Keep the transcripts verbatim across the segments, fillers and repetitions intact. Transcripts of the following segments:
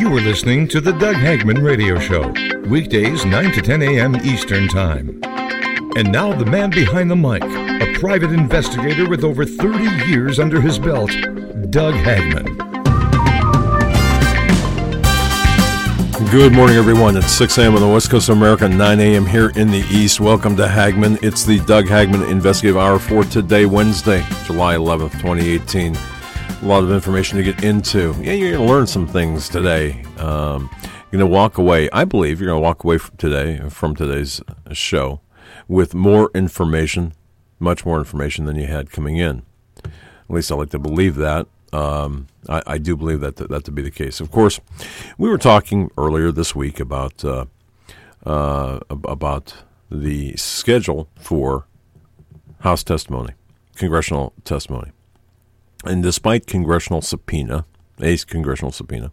You are listening to the Doug Hagman Radio Show, weekdays nine to ten a.m. Eastern Time. And now the man behind the mic, a private investigator with over thirty years under his belt, Doug Hagman. Good morning, everyone. It's six a.m. on the West Coast of America, nine a.m. here in the East. Welcome to Hagman. It's the Doug Hagman Investigative Hour for today, Wednesday, July eleventh, twenty eighteen. A lot of information to get into. Yeah, you're going to learn some things today. Um, you're going to walk away, I believe you're going to walk away from today, from today's show, with more information, much more information than you had coming in. At least I like to believe that. Um, I, I do believe that to, that to be the case. Of course, we were talking earlier this week about uh, uh, about the schedule for House testimony, congressional testimony. And despite congressional subpoena, a congressional subpoena,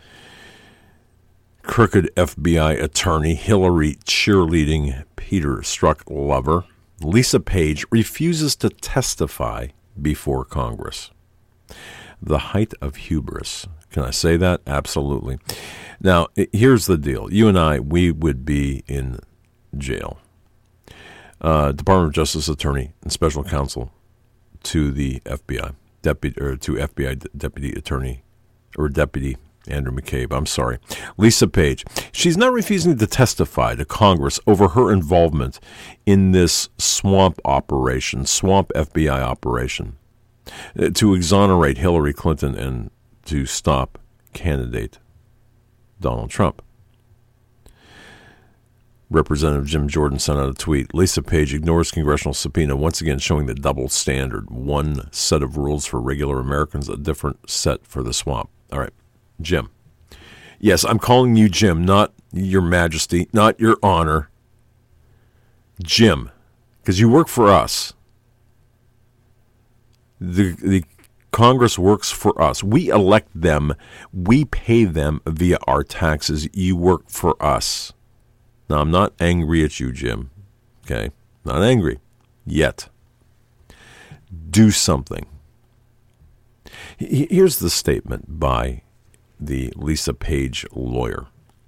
crooked F B I attorney Hillary cheerleading Peter Strzok lover, Lisa Page refuses to testify before Congress. The height of hubris. Can I say that? Absolutely. Now, here's the deal. You and I, we would be in jail. Uh, Department of Justice attorney and special counsel to the F B I. Deputy or to F B I Deputy Attorney or Deputy Andrew McCabe. I'm sorry, Lisa Page. She's not refusing to testify to Congress over her involvement in this swamp operation, swamp F B I operation, to exonerate Hillary Clinton and to stop candidate Donald Trump. Representative Jim Jordan sent out a tweet. Lisa Page ignores congressional subpoena, once again showing the double standard. One set of rules for regular Americans, a different set for the swamp. All right, Jim. Yes, I'm calling you Jim, not your majesty, not your honor. Jim, because you work for us. The, the Congress works for us. We elect them. We pay them via our taxes. You work for us. Now, I'm not angry at you, Jim, okay? Not angry yet. Do something. Here's the statement by the Lisa Page lawyer.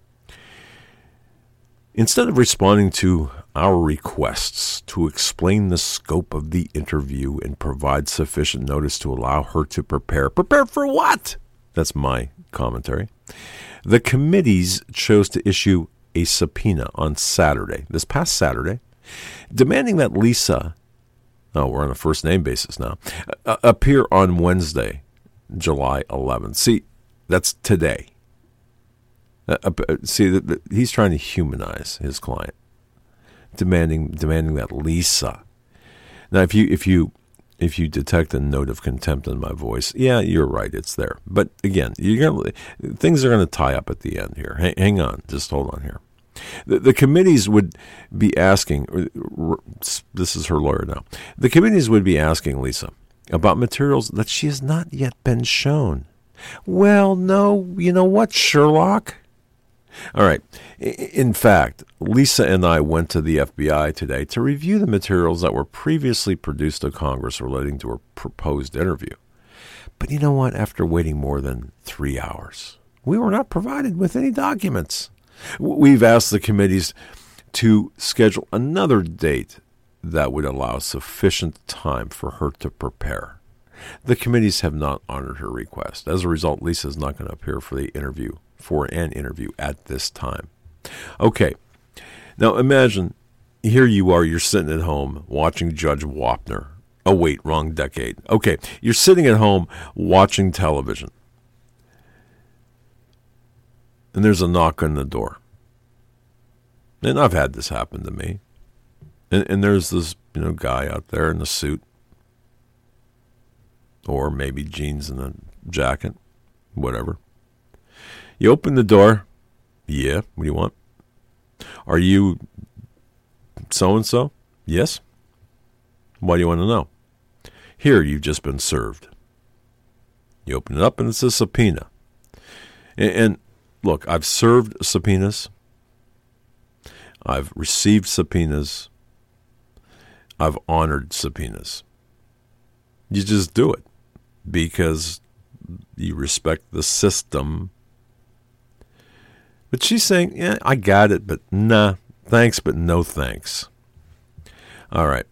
Instead of responding to our requests to explain the scope of the interview and provide sufficient notice to allow her to prepare, prepare for what? That's my commentary. The committees chose to issue a subpoena on Saturday, this past Saturday, demanding that Lisa, oh, we're on a first name basis now, uh, appear on Wednesday, July eleventh. See, that's today. Uh, uh, see, the, the, he's trying to humanize his client, demanding demanding that Lisa. Now, if you if you if you detect a note of contempt in my voice, yeah, you're right, it's there. But again, you're gonna things are going to tie up at the end here. Hang, hang on, just hold on here. The, the committees would be asking, this is her lawyer now, the committees would be asking Lisa about materials that she has not yet been shown. Well, no, you know what, Sherlock? All right. In fact, Lisa and I went to the F B I today to review the materials that were previously produced to Congress relating to her proposed interview. But you know what? After waiting more than three hours, we were not provided with any documents. We've asked the committees to schedule another date that would allow sufficient time for her to prepare. The committees have not honored her request. As a result, Lisa is not going to appear for the interview, for an interview at this time. Okay. Now imagine, here you are, you're sitting at home watching Judge Wapner. Oh, wait, wrong decade. Okay, you're sitting at home watching television. And there's a knock on the door. And I've had this happen to me. And, and there's this, you know, guy out there in a suit. Or maybe jeans and a jacket. Whatever. You open the door. Yeah, what do you want? Are you so-and-so? Yes. Why do you want to know? Here, you've just been served. You open it up and it's a subpoena. And, and look, I've served subpoenas. I've received subpoenas. I've honored subpoenas. You just do it because you respect the system But she's saying, yeah, I got it, but nah, thanks, but no thanks. All right.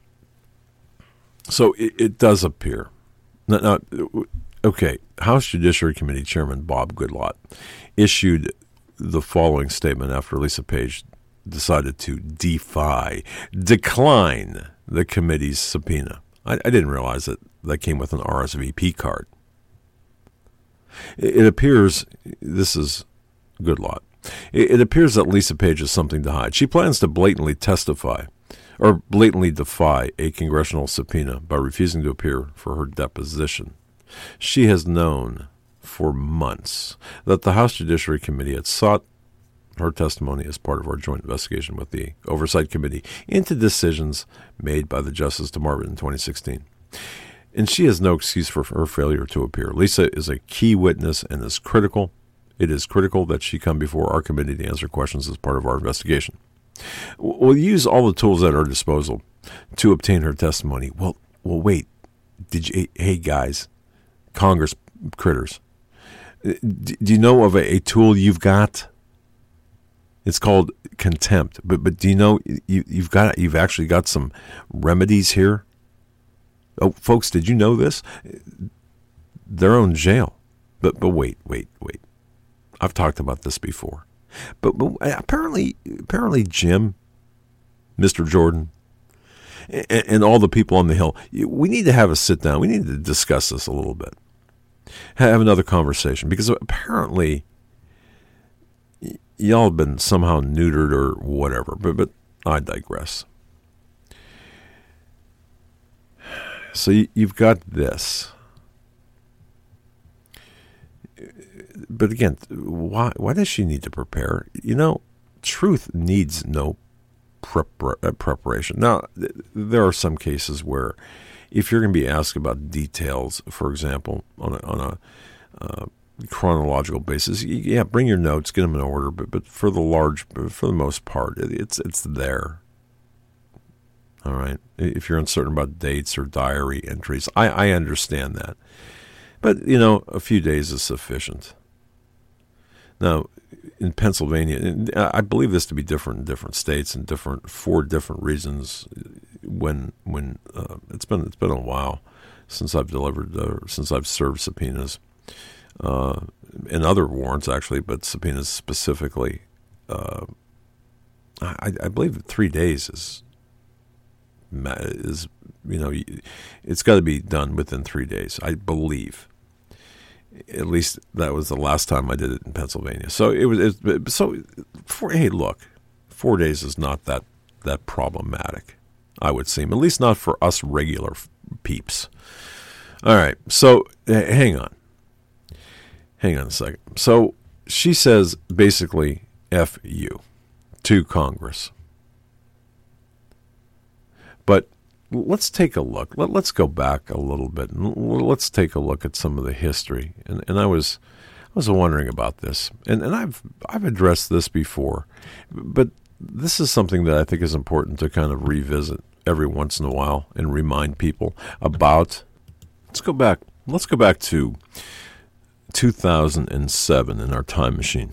So it, it does appear. Now, now, okay, House Judiciary Committee Chairman Bob Goodlatte issued the following statement after Lisa Page decided to defy, decline the committee's subpoena. I, I didn't realize that that came with an R S V P card. It, it appears, this is Goodlatte, it, it appears that Lisa Page has something to hide. She plans to blatantly testify or blatantly defy a congressional subpoena by refusing to appear for her deposition. She has known for months that the House Judiciary Committee had sought her testimony as part of our joint investigation with the Oversight Committee into decisions made by the Justice Department in twenty sixteen. And she has no excuse for her failure to appear. Lisa is a key witness and is critical. It is critical that she come before our committee to answer questions as part of our investigation. We'll use all the tools at our disposal to obtain her testimony. Well, well, wait. Did you? Hey, guys, Congress critters. Do you know of a, a tool you've got? It's called contempt. But but do you know you, you've got you've actually got some remedies here? Oh, folks, did you know this? They're in jail. But but wait, wait, wait. I've talked about this before. But, but apparently, apparently, Jim, Mister Jordan, and, and all the people on the Hill, we need to have a sit down. We need to discuss this a little bit. Have another conversation, because apparently y'all have been somehow neutered or whatever. But but I digress. So you, you've got this. But again, why why does she need to prepare? You know, truth needs no prepar- preparation. Now, th- there are some cases where if you're going to be asked about details, for example, on a, on a uh, chronological basis, yeah, bring your notes, get them in order. But but for the large, for the most part, it, it's it's there. All right. If you're uncertain about dates or diary entries, I, I understand that. But, you know, a few days is sufficient. Now, in Pennsylvania, and I believe this to be different in different states and different for different reasons. When when uh, it's been it's been a while since I've delivered uh, since I've served subpoenas uh, and other warrants actually, but subpoenas specifically. Uh, I, I believe that three days is is you know it's got to be done within three days. I believe. At least that was the last time I did it in Pennsylvania. So it was. It, so, for, hey, look, four days is not that that problematic. I would seem, at least not for us regular peeps. All right. So hang on, hang on a second. So she says basically, "F you," to Congress. But let's take a look. Let, let's go back a little bit. And let's take a look at some of the history. And, and I was I was wondering about this. And, and I've I've addressed this before. But this is something that I think is important to kind of revisit every once in a while and remind people about. Let's go back. Let's go back to two thousand seven in our time machine.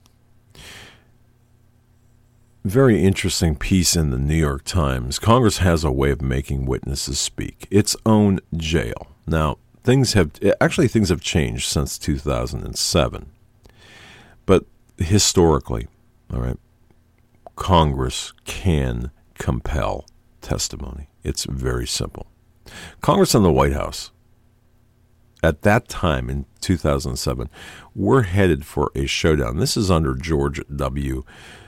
Very interesting piece in the New York Times. Congress has a way of making witnesses speak. Its own jail. Now, things have actually things have changed since two thousand seven. But historically, all right, Congress can compel testimony. It's very simple. Congress and the White House, at that time in two thousand seven, were headed for a showdown. This is under George W.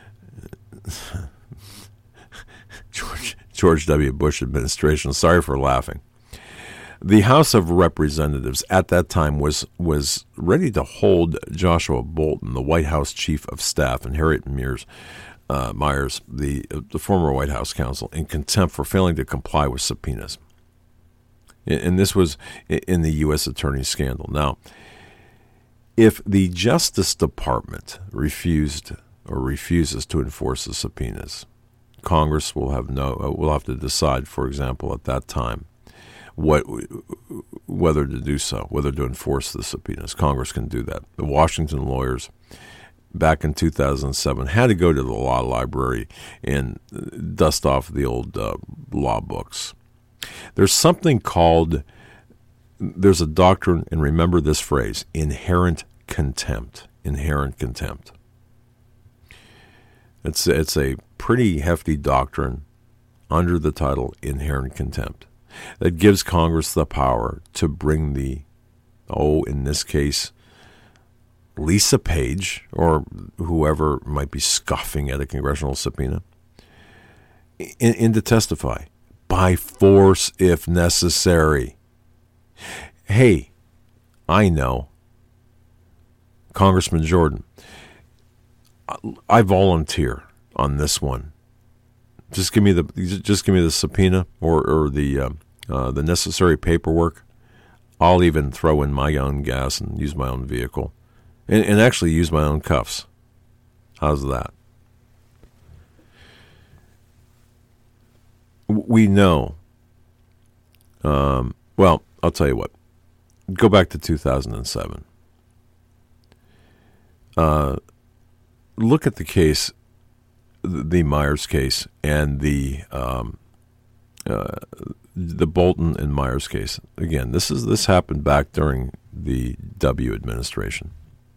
George, George W. Bush administration. Sorry for laughing. The House of Representatives at that time was was ready to hold Joshua Bolten, the White House Chief of Staff, and Harriet Miers, uh, Myers, the, the former White House counsel, in contempt for failing to comply with subpoenas. And this was in the U S Attorney scandal. Now, if the Justice Department refused or refuses to enforce the subpoenas, Congress will have no will have to decide, for example, at that time, what whether to do so, whether to enforce the subpoenas. Congress can do that. The Washington lawyers back in two thousand seven, had to go to the law library and dust off the old uh, law books. There's something called, there's a doctrine, and remember this phrase, inherent contempt. Inherent contempt. It's, it's a pretty hefty doctrine under the title inherent contempt that gives Congress the power to bring the, oh, in this case, Lisa Page, or whoever might be scoffing at a congressional subpoena, in, in to testify by force if necessary. Hey, I know, Congressman Jordan, I volunteer on this one. Just give me the just give me the subpoena or or the uh, uh, the necessary paperwork. I'll even throw in my own gas and use my own vehicle. And, and actually use my own cuffs. How's that? We know. Um, well, I'll tell you what. Go back to two thousand seven. Uh, look at the case, the Myers case, and the um, uh, the Bolton and Myers case. Again, this is this happened back during the W administration.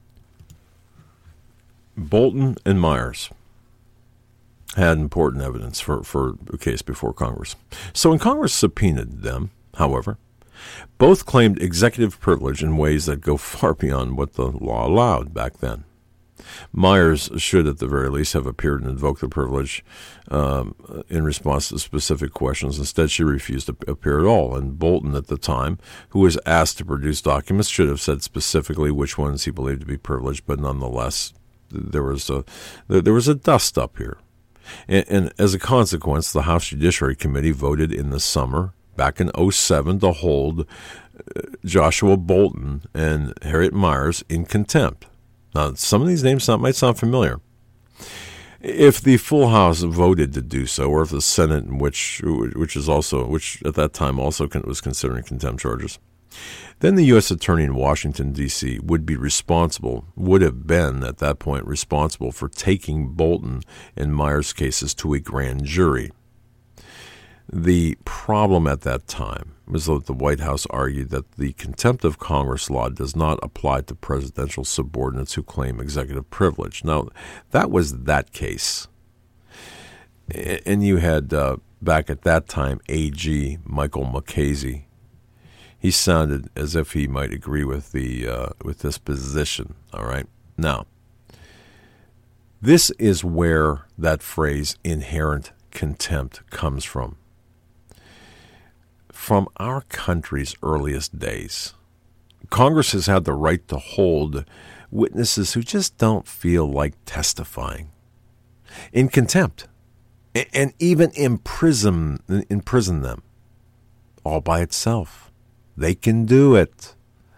Bolton and Myers had important evidence for, for a case before Congress. So when Congress subpoenaed them, however, both claimed executive privilege in ways that go far beyond what the law allowed back then. Myers should, at the very least, have appeared and invoked the privilege um, in response to specific questions. Instead, she refused to appear at all. And Bolton, at the time, who was asked to produce documents, should have said specifically which ones he believed to be privileged, but nonetheless, there was a there was a dust-up here. And, and as a consequence, the House Judiciary Committee voted in the summer, back in oh seven, to hold Joshua Bolton and Harriet Myers in contempt. Now, some of these names might sound familiar. If the full House voted to do so, or if the Senate, which which is also which at that time also was considering contempt charges, then the U S Attorney in Washington, D C would be responsible, would have been at that point responsible for taking Bolton and Myers cases to a grand jury. The problem at that time was that the White House argued that the contempt of Congress law does not apply to presidential subordinates who claim executive privilege. Now, that was that case. And you had, uh, back at that time, A G Michael Mukasey. He sounded as if he might agree with the uh, with this position. All right. Now, this is where that phrase "inherent contempt" comes from. From our country's earliest days, Congress has had the right to hold witnesses who just don't feel like testifying in contempt, and even imprison imprison them all by itself. They can do it.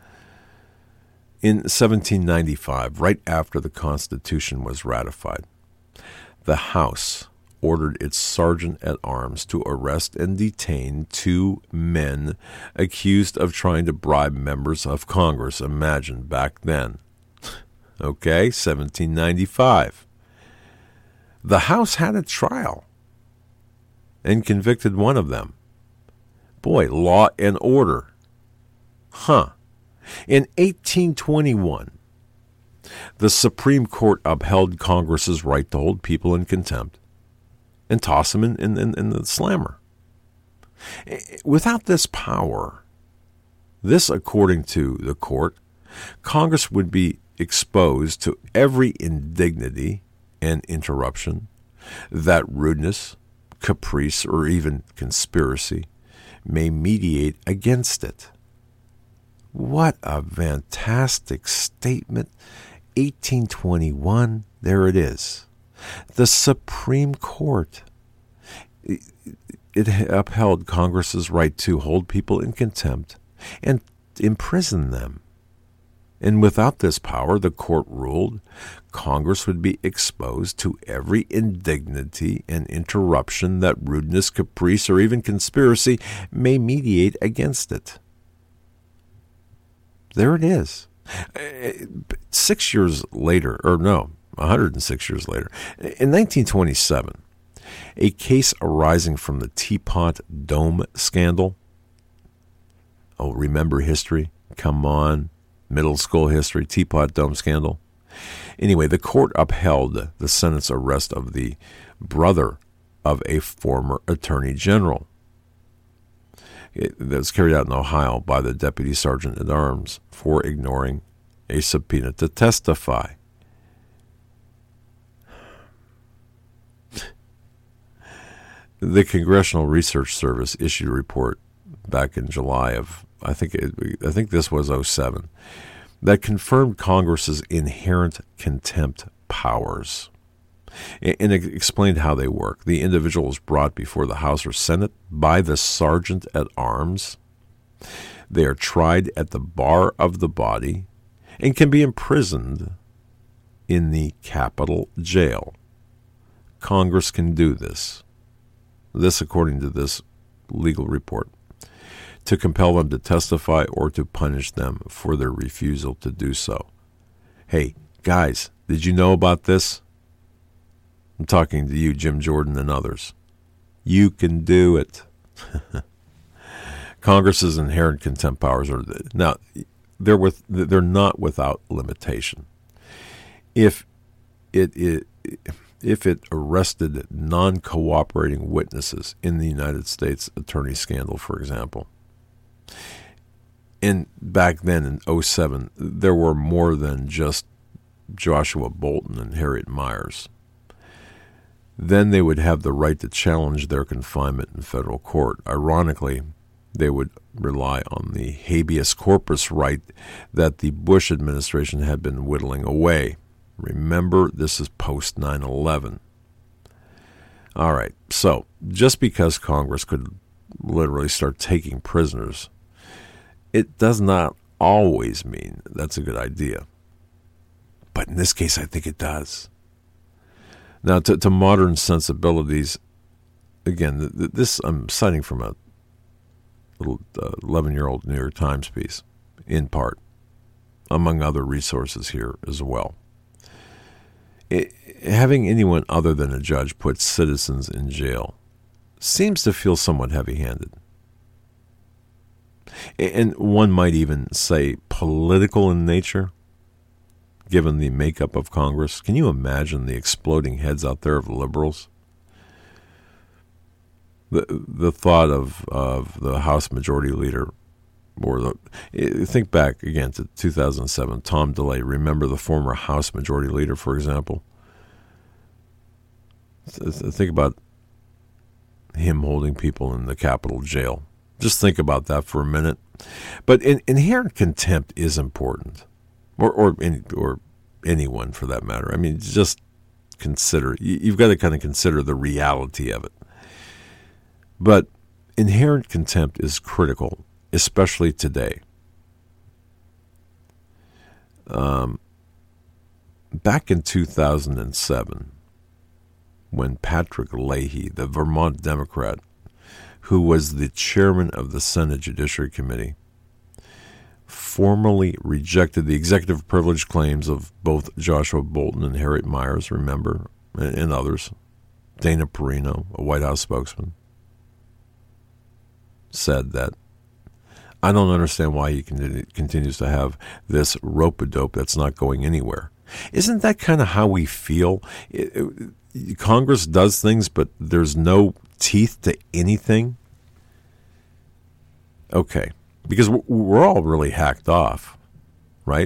In seventeen ninety-five, right after the Constitution was ratified, the House ordered its sergeant-at-arms to arrest and detain two men accused of trying to bribe members of Congress. Imagine back then. Okay, seventeen ninety-five. The House had a trial and convicted one of them. Boy, law and order. Huh. In eighteen twenty-one, the Supreme Court upheld Congress's right to hold people in contempt and toss them in, in, in, in the slammer. Without this power, this, according to the court, Congress would be exposed to every indignity and interruption that rudeness, caprice, or even conspiracy may mediate against it. What a fantastic statement. eighteen twenty-one, there it is. The Supreme Court, it, it upheld Congress's right to hold people in contempt and imprison them. And without this power, the court ruled, Congress would be exposed to every indignity and interruption that rudeness, caprice, or even conspiracy may mediate against it. There it is. Six years later, or no, one hundred six years later. In nineteen twenty-seven, a case arising from the Teapot Dome scandal. Oh, remember history? Come on. Middle school history, Teapot Dome scandal. Anyway, the court upheld the Senate's arrest of the brother of a former attorney general. It, that was carried out in Ohio by the deputy sergeant at arms for ignoring a subpoena to testify. The Congressional Research Service issued a report back in July of, I think it, I think this was oh seven, that confirmed Congress's inherent contempt powers. And it explained how they work. The individual is brought before the House or Senate by the sergeant at arms. They are tried at the bar of the body and can be imprisoned in the Capitol jail. Congress can do this. This, according to this legal report, to compel them to testify or to punish them for their refusal to do so. Hey, guys, did you know about this? I'm talking to you, Jim Jordan, and others. You can do it. Congress's inherent contempt powers are now they're with they're not without limitation. If it, it if it arrested non-cooperating witnesses in the United States attorney scandal, for example, and back then in oh seven, there were more than just Joshua Bolten and Harriet Miers. Then they would have the right to challenge their confinement in federal court. Ironically, they would rely on the habeas corpus right that the Bush administration had been whittling away. Remember, this is post nine eleven. All right, so just because Congress could literally start taking prisoners, it does not always mean that's a good idea. But in this case, I think it does. Now, to, to modern sensibilities, again, this I'm citing from a little uh, eleven-year-old New York Times piece, in part, among other resources here as well. It, having anyone other than a judge put citizens in jail seems to feel somewhat heavy-handed. And one might even say political in nature, given the makeup of Congress. Can you imagine the exploding heads out there of liberals? The the thought of, of the House Majority Leader, or the think back again to two thousand seven, Tom DeLay. Remember the former House Majority Leader, for example? Think about him holding people in the Capitol jail. Just think about that for a minute. But in, inherent contempt is important. Or or any, or anyone for that matter. I mean, just consider. You've got to kind of consider the reality of it. But inherent contempt is critical, especially today. Um, back in two thousand seven, when Patrick Leahy, the Vermont Democrat, who was the chairman of the Senate Judiciary Committee, formally rejected the executive privilege claims of both Joshua Bolten and Harriet Miers, remember, and, and others. Dana Perino, a White House spokesman, said that, I don't understand why he continue, continues to have this rope-a-dope that's not going anywhere. Isn't that kind of how we feel? It, it, Congress does things, but there's no teeth to anything? Okay. Because we're all really hacked off, right?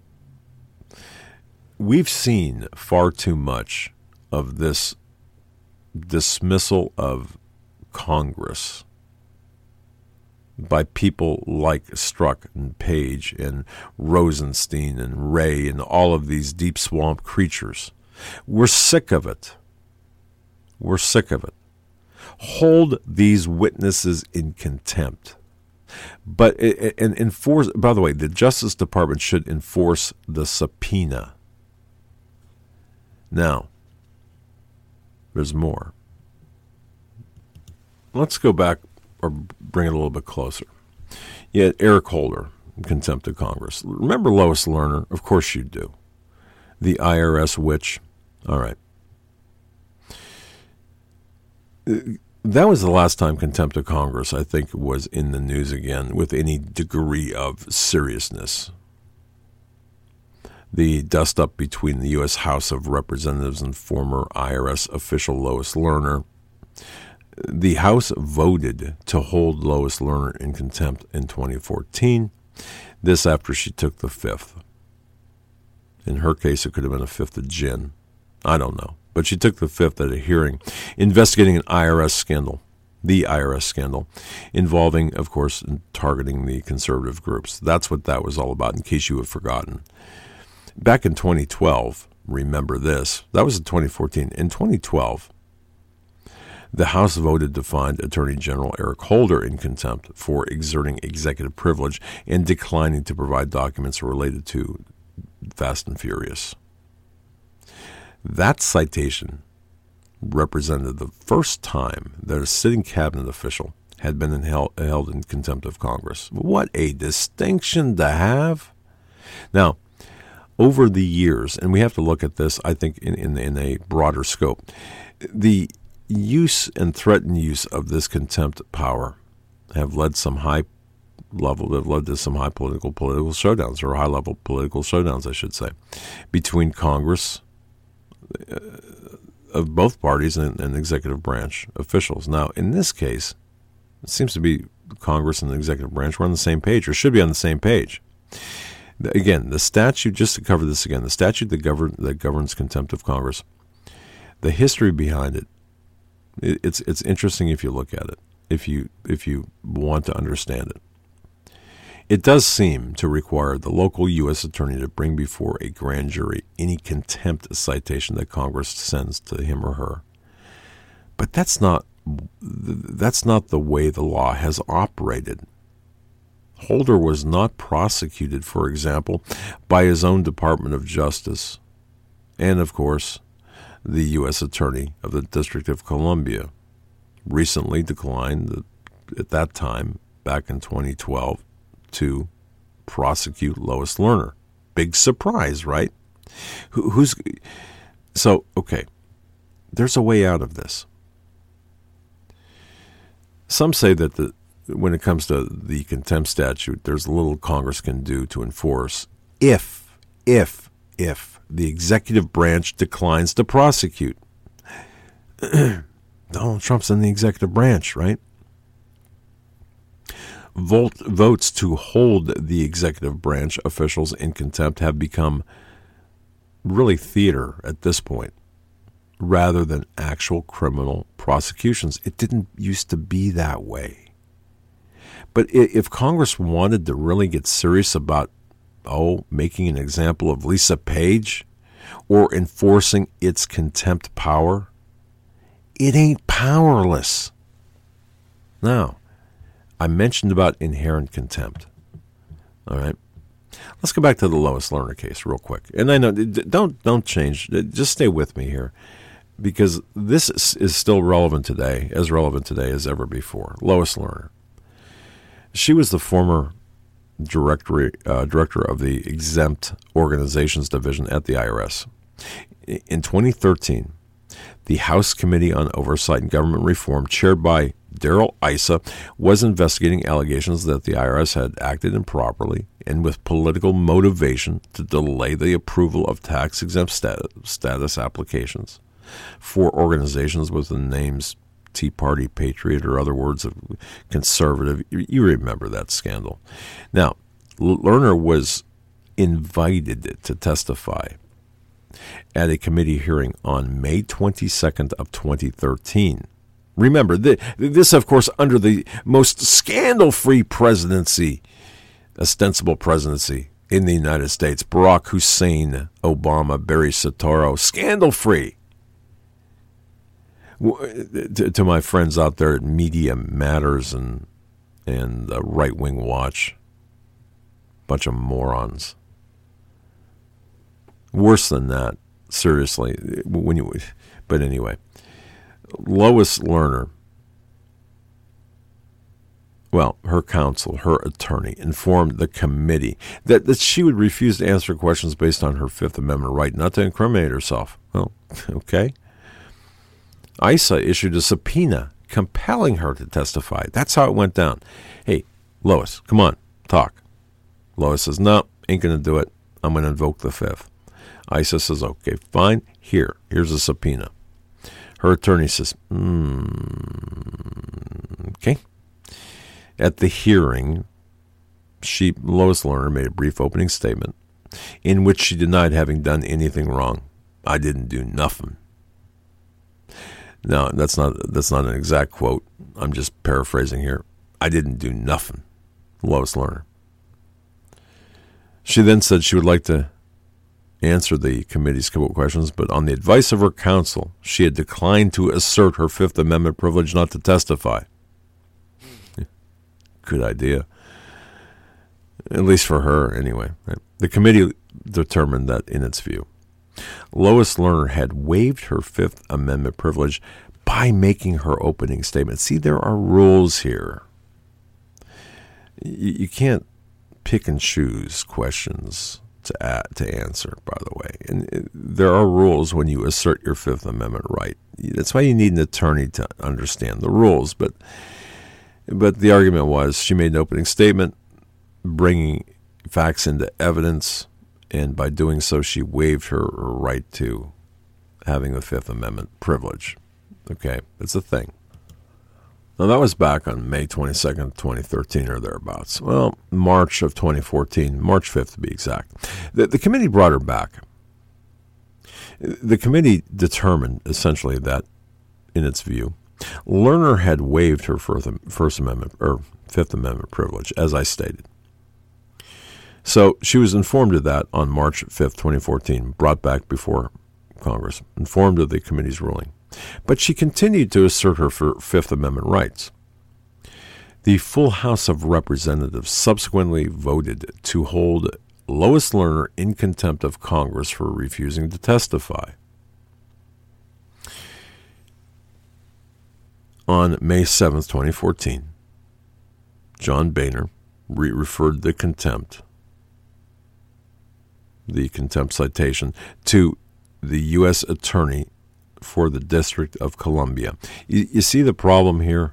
We've seen far too much of this dismissal of Congress by people like Strzok and Page and Rosenstein and Wray and all of these deep swamp creatures. We're sick of it. We're sick of it. Hold these witnesses in contempt. But and enforce. By the way, the Justice Department should enforce the subpoena. Now, there's more. Let's go back or bring it a little bit closer. You had Eric Holder, contempt of Congress. Remember Lois Lerner? Of course you do. The I R S witch. All right. That was the last time contempt of Congress, I think, was in the news again with any degree of seriousness. The dust-up between the U S House of Representatives and former I R S official Lois Lerner. The House voted to hold Lois Lerner in contempt in twenty fourteen, this after she took the fifth. In her case, it could have been a fifth of gin. I don't know. But she took the fifth at a hearing investigating an I R S scandal, the I R S scandal, involving, of course, targeting the conservative groups. That's what that was all about, in case you have forgotten. Back in twenty twelve, remember this, that was in twenty fourteen. In twenty twelve, the House voted to find Attorney General Eric Holder in contempt for exerting executive privilege and declining to provide documents related to Fast and Furious. That citation represented the first time that a sitting cabinet official had been held, held in contempt of Congress. What a distinction to have. Now, over the years, and we have to look at this, I think, in, in, in a broader scope, the use and threatened use of this contempt power have led some high level, have led to some high political political showdowns, or high level political showdowns, I should say, between Congress uh, of both parties and, and executive branch officials. Now, in this case, it seems to be Congress and the executive branch were on the same page, or should be on the same page. Again, the statute, just to cover this again, the statute that, govern, that governs contempt of Congress, the history behind it, it, it's it's interesting if you look at it, if you if you want to understand it. It does seem to require the local U S attorney to bring before a grand jury any contempt citation that Congress sends to him or her. But that's not that's not the way the law has operated. Holder was not prosecuted, for example, by his own Department of Justice, and of course, the U S Attorney of the District of Columbia recently declined at that time, back in twenty twelve, to prosecute Lois Lerner. Big surprise, right? Who, who's so okay? There's a way out of this. Some say that the when it comes to the contempt statute, there's little Congress can do to enforce if, if, if the executive branch declines to prosecute. Donald Trump's in the executive branch, right? Vote, votes to hold the executive branch officials in contempt have become really theater at this point, rather than actual criminal prosecutions. It didn't used to be that way. But if Congress wanted to really get serious about, oh, making an example of Lisa Page or enforcing its contempt power, it ain't powerless. Now, I mentioned about inherent contempt. All right. Let's go back to the Lois Lerner case real quick. And I know, don't don't change. Just stay with me here, because this is still relevant today, as relevant today as ever before. Lois Lerner. She was the former director, uh, director of the Exempt Organizations Division at the I R S. In twenty thirteen, the House Committee on Oversight and Government Reform, chaired by Darrell Issa, was investigating allegations that the I R S had acted improperly and with political motivation to delay the approval of tax-exempt status, status applications for organizations with the names Tea Party, Patriot, or other words of conservative. You remember that scandal. Now, Lerner was invited to testify at a committee hearing on May twenty-second of twenty thirteen. Remember, this, of course, under the most scandal-free presidency, ostensible presidency in the United States, Barack Hussein Obama, Barry Soetoro, scandal-free. To, to my friends out there at Media Matters and and uh, Right Wing Watch, bunch of morons. Worse than that, seriously. When you, but anyway, Lois Lerner well, her counsel, her attorney, informed the committee that, that she would refuse to answer questions based on her Fifth Amendment right not to incriminate herself. Well, okay. I S A issued a subpoena compelling her to testify. That's how it went down. Hey, Lois, come on, talk. Lois says, no, ain't going to do it. I'm going to invoke the Fifth. I S A says, okay, fine. Here, here's a subpoena. Her attorney says, mm, okay. At the hearing, she, Lois Lerner, made a brief opening statement in which she denied having done anything wrong. I didn't do nothing. No, that's not that's not an exact quote. I'm just paraphrasing here. I didn't do nothing, Lois Lerner. She then said she would like to answer the committee's couple of questions, but on the advice of her counsel, she had declined to assert her Fifth Amendment privilege not to testify. Good idea. At least for her, anyway. The committee determined that, in its view, Lois Lerner had waived her Fifth Amendment privilege by making her opening statement. See, there are rules here. You, you can't pick and choose questions to add, to answer, by the way. And it, there are rules when you assert your Fifth Amendment right. That's why you need an attorney to understand the rules. But but the argument was she made an opening statement, bringing facts into evidence, and by doing so, she waived her, her right to having the Fifth Amendment privilege. Okay, it's a thing. Now, that was back on May twenty-second, twenty thirteen, or thereabouts. Well, March of twenty fourteen, March fifth to be exact. The, the committee brought her back. The committee determined, essentially, that, in its view, Lerner had waived her First Amendment, or Fifth Amendment privilege, as I stated. So she was informed of that on March fifth, twenty fourteen, brought back before Congress, informed of the committee's ruling. But she continued to assert her Fifth Amendment rights. The full House of Representatives subsequently voted to hold Lois Lerner in contempt of Congress for refusing to testify. On May seventh, twenty fourteen, John Boehner re- referred the contempt, the contempt citation, to the U S Attorney for the District of Columbia. You, you see the problem here?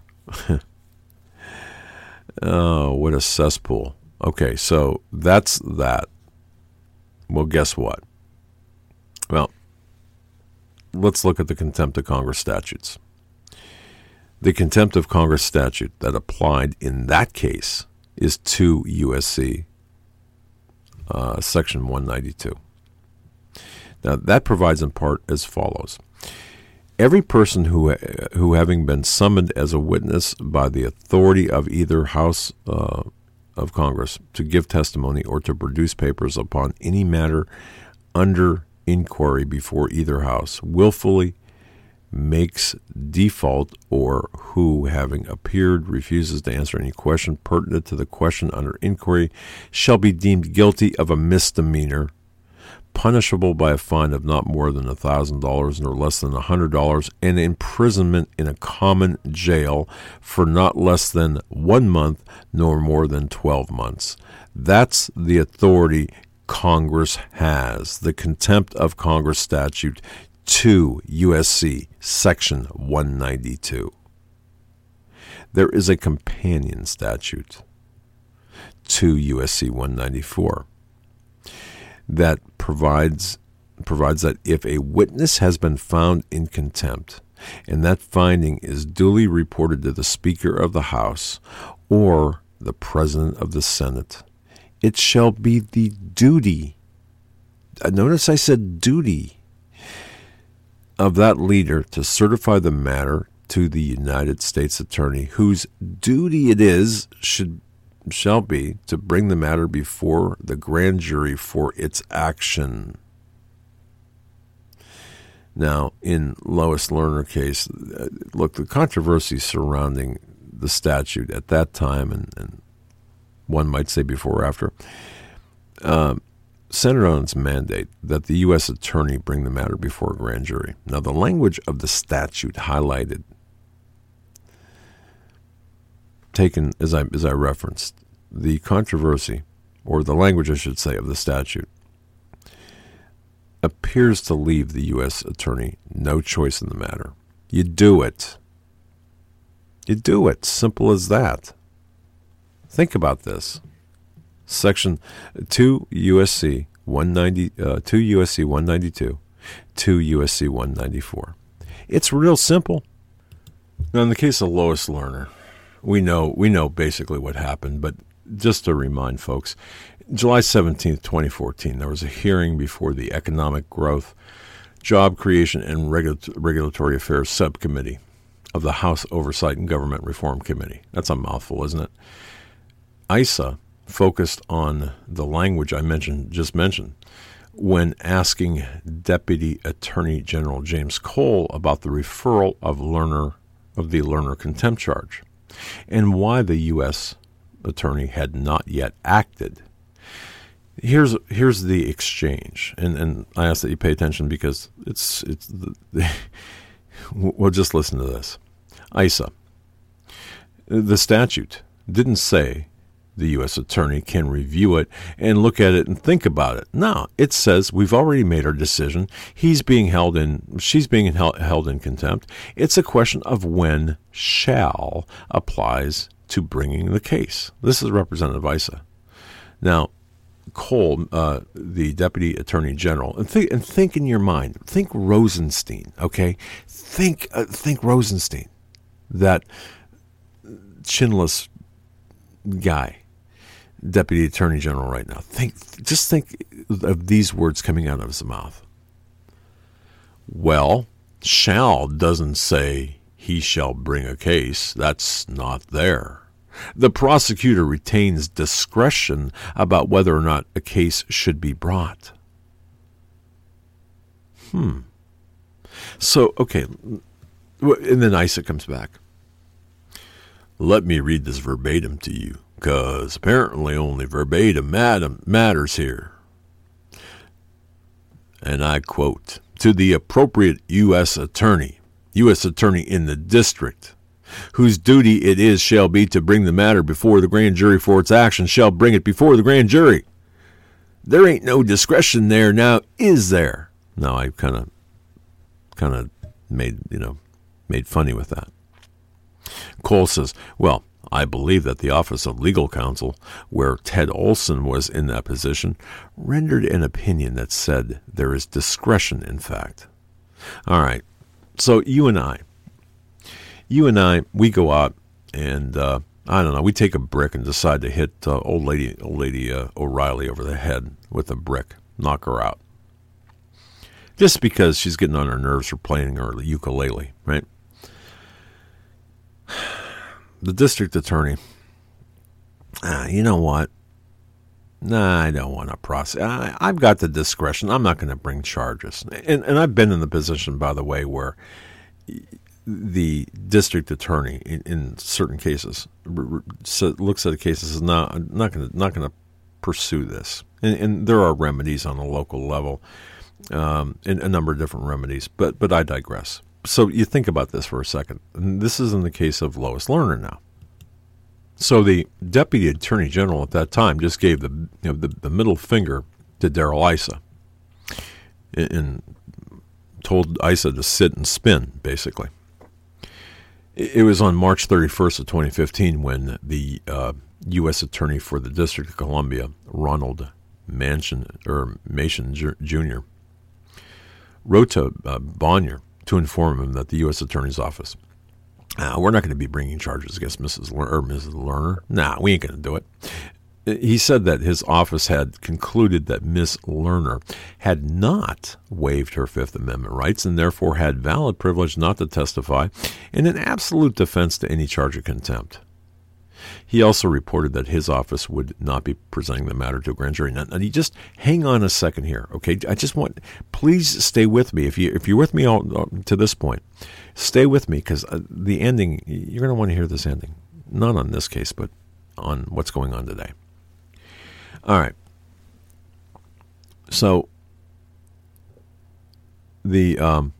Oh, what a cesspool. Okay, so that's that. Well, guess what? Well, let's look at the contempt of Congress statutes. The contempt of Congress statute that applied in that case is two U S C uh, Section one ninety-two. Now, that provides in part as follows. Every person who, who having been summoned as a witness by the authority of either House uh, of Congress to give testimony or to produce papers upon any matter under inquiry before either House willfully makes default, or who, having appeared, refuses to answer any question pertinent to the question under inquiry, shall be deemed guilty of a misdemeanor, punishable by a fine of not more than one thousand dollars nor less than one hundred dollars, and imprisonment in a common jail for not less than one month nor more than twelve months. That's the authority Congress has. The contempt of Congress statute, two U S C Section one ninety-two. There is a companion statute, two U S C one ninety-four. That provides provides that if a witness has been found in contempt, and that finding is duly reported to the Speaker of the House or the President of the Senate, it shall be the duty, notice I said duty, of that leader to certify the matter to the United States Attorney, whose duty it is should shall be to bring the matter before the grand jury for its action. Now, in Lois Lerner case, look, the controversy surrounding the statute at that time, and, and one might say before or after, uh, centered on its mandate that the U S Attorney bring the matter before a grand jury. Now, the language of the statute highlighted taken, as I as I referenced, the controversy, or the language I should say, of the statute, appears to leave the U S attorney no choice in the matter. You do it. You do it. Simple as that. Think about this. Section two U S C one ninety, uh, two U S C one ninety-two, two U S C one ninety-four. It's real simple. Now, in the case of Lois Lerner, we know we know basically what happened, but just to remind folks, July seventeenth, twenty fourteen, there was a hearing before the Economic Growth, Job Creation, and Regu- Regulatory Affairs Subcommittee of the House Oversight and Government Reform Committee. That's a mouthful, isn't it? I S A focused on the language I mentioned, just mentioned, when asking Deputy Attorney General James Cole about the referral of Lerner of the Lerner contempt charge, and why the U S attorney had not yet acted. Here's here's the exchange, and, and I ask that you pay attention because it's it's the, the well, just listen to this. I S A, the statute didn't say the U S attorney can review it and look at it and think about it. No, it says we've already made our decision. He's being held in, she's being held, held in contempt. It's a question of when shall applies to bringing the case. This is Representative I S A. Now, Cole, uh, the Deputy Attorney General, and think, and think in your mind, think Rosenstein, okay? Think, uh, think Rosenstein, that chinless guy, Deputy Attorney General right now. Think, just think of these words coming out of his mouth. Well, shall doesn't say he shall bring a case. That's not there. The prosecutor retains discretion about whether or not a case should be brought. Hmm. So, okay, and then I S A comes back. Let me read this verbatim to you, because apparently only verbatim matters here. And I quote, to the appropriate U S attorney, U S attorney in the district, whose duty it is shall be to bring the matter before the grand jury for its action, shall bring it before the grand jury. There ain't no discretion there now, is there? No, I kind of, kind of made, you know, made funny with that. Cole says, well, I believe that the Office of Legal Counsel, where Ted Olson was in that position, rendered an opinion that said there is discretion, in fact. All right, so you and I, you and I, we go out and, uh, I don't know, we take a brick and decide to hit uh, old lady, old lady uh, O'Reilly over the head with a brick, knock her out. Just because she's getting on her nerves for playing her ukulele, right? The district attorney, ah, you know what? Nah, I don't want to process. I, I've got the discretion. I'm not going to bring charges. And, and I've been in the position, by the way, where the district attorney, in, in certain cases, r- r- looks at a case and says, "No, I'm not going to, not going to pursue this." And, and there are remedies on the local level, um, and a number of different remedies. But, but I digress. So you think about this for a second. And this is in the case of Lois Lerner now. So the Deputy Attorney General at that time just gave the you know, the, the middle finger to Darrell Issa and, and told Issa to sit and spin, basically. It, it was on March thirty-first of twenty fifteen when the uh, U S Attorney for the District of Columbia, Ronald Manchin, or Mason Junior, wrote to uh, Bonnier to inform him that the U S Attorney's Office, uh, we're not going to be bringing charges against Missus Lerner, or Missus Lerner. Nah, we ain't going to do it. He said that his office had concluded that Miss Lerner had not waived her Fifth Amendment rights and therefore had valid privilege not to testify in an absolute defense to any charge of contempt. He also reported that his office would not be presenting the matter to a grand jury. Now, now you just hang on a second here, okay? I just want, please stay with me. If you if you're with me all, all to this point, stay with me because uh, the ending, you're going to want to hear this ending. Not on this case, but on what's going on today. All right. So the um,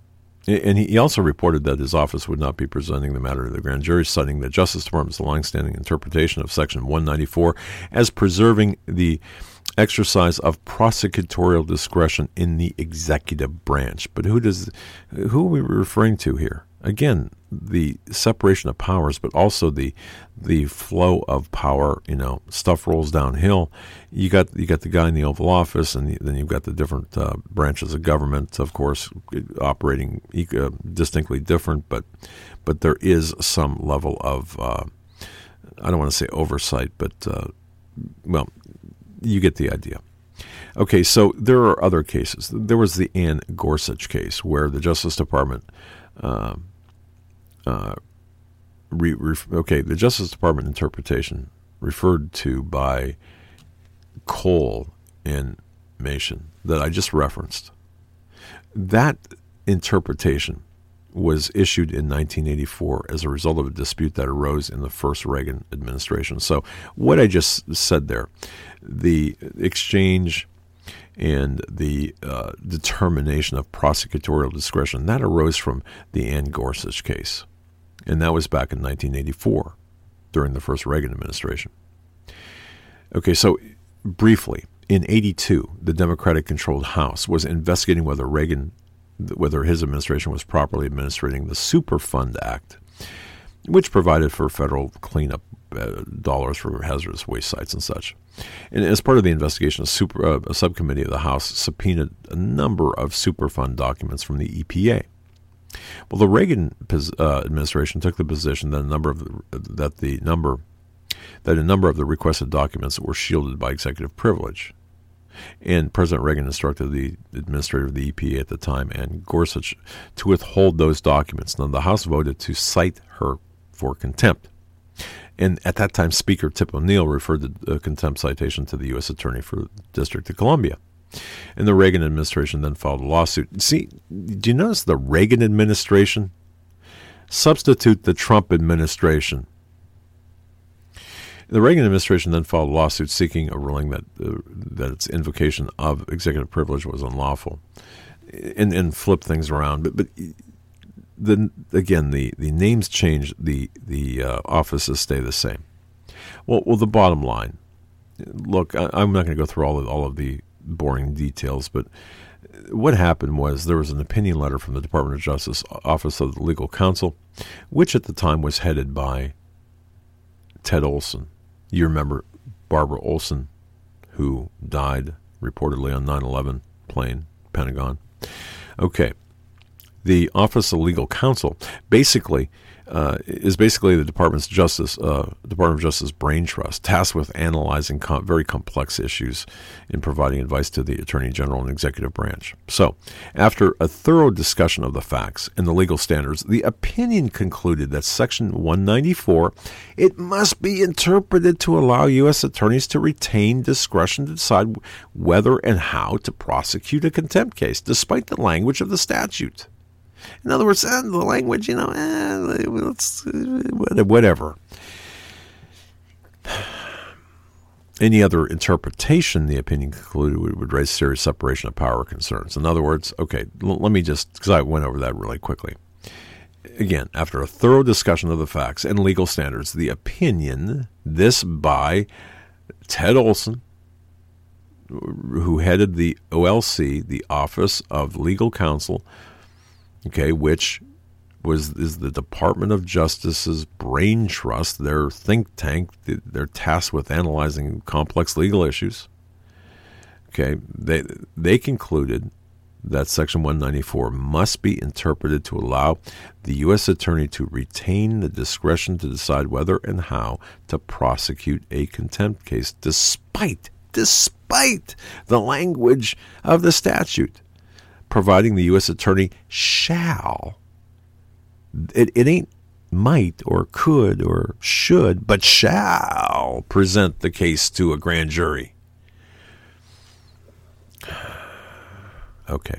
And he also reported that his office would not be presenting the matter to the grand jury, citing the Justice Department's longstanding interpretation of Section one ninety-four as preserving the exercise of prosecutorial discretion in the executive branch. But who does, who are we referring to here? Again, the separation of powers, but also the the flow of power. You know, stuff rolls downhill. You got you got the guy in the Oval Office, and then you've got the different uh, branches of government, of course, operating uh, distinctly different. But but there is some level of uh, I don't want to say oversight, but uh, well, you get the idea. Okay, so there are other cases. There was the Ann Gorsuch case where the Justice Department. Uh, Uh, re, re, okay, the Justice Department interpretation referred to by Cole and Mason that I just referenced, that interpretation was issued in nineteen eighty-four as a result of a dispute that arose in the first Reagan administration. So what I just said there, the exchange and the uh, determination of prosecutorial discretion, that arose from the Ann Gorsuch case. And that was back in nineteen eighty-four, during the first Reagan administration. Okay, so briefly, in eighty-two, the Democratic-controlled House was investigating whether Reagan, whether his administration was properly administrating the Superfund Act, which provided for federal cleanup uh, dollars for hazardous waste sites and such. And as part of the investigation, a, super, uh, a subcommittee of the House subpoenaed a number of Superfund documents from the E P A. Well, the Reagan uh, administration took the position that a number of the, that the number that a number of the requested documents were shielded by executive privilege, and President Reagan instructed the administrator of the E P A at the time, Ann Gorsuch, to withhold those documents. Now, the House voted to cite her for contempt, and at that time, Speaker Tip O'Neill referred the uh, contempt citation to the U S Attorney for the District of Columbia. And the Reagan administration then filed a lawsuit. See, do you notice the Reagan administration? Substitute the Trump administration. The Reagan administration then filed a lawsuit seeking a ruling that uh, that its invocation of executive privilege was unlawful, and and flip things around. But but the again the, the names change, the the uh, offices stay the same. Well, well, the bottom line. Look, I, I'm not going to go through all of all of the boring details, but what happened was there was an opinion letter from the Department of Justice Office of the Legal Counsel, which at the time was headed by Ted Olson. You remember Barbara Olson, who died reportedly on nine eleven plane, Pentagon. Okay. The Office of Legal Counsel basically uh, is basically the Department's Justice, uh, Department of Justice brain trust, tasked with analyzing com- very complex issues and providing advice to the Attorney General and Executive Branch. So, after a thorough discussion of the facts and the legal standards, the opinion concluded that Section one ninety-four, it must be interpreted to allow U S attorneys to retain discretion to decide whether and how to prosecute a contempt case, despite the language of the statute. In other words, eh, the language, you know, eh, let's, whatever. Any other interpretation, the opinion concluded, would, would raise serious separation of power concerns. In other words, okay, l- let me just, because I went over that really quickly. Again, after a thorough discussion of the facts and legal standards, the opinion, this by Ted Olson, who headed the O L C, the Office of Legal Counsel, okay, which was is the Department of Justice's brain trust, their think tank. They're tasked with analyzing complex legal issues. Okay, they they concluded that Section one ninety-four must be interpreted to allow the U S attorney to retain the discretion to decide whether and how to prosecute a contempt case, despite despite the language of the statute, providing the U S attorney shall, it, it ain't might or could or should, but shall present the case to a grand jury. Okay.